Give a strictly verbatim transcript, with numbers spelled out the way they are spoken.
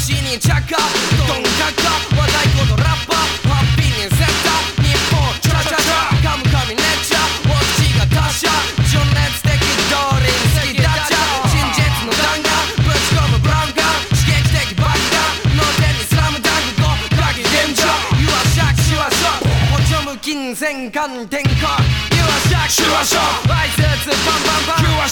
に着火どんかか和太鼓のラッパーハッピーにセッター日本チャチャチャカムカミネッチャーウォッチが達者情熱的通りに好きだっちゃ真実の弾丸ぶち込むブラウンガン刺激的爆弾脳天にスラムダンク5鍵現状 You are shock シュワショック補助無金銭観転換 You are shock シュワショック挨拶バンバンバン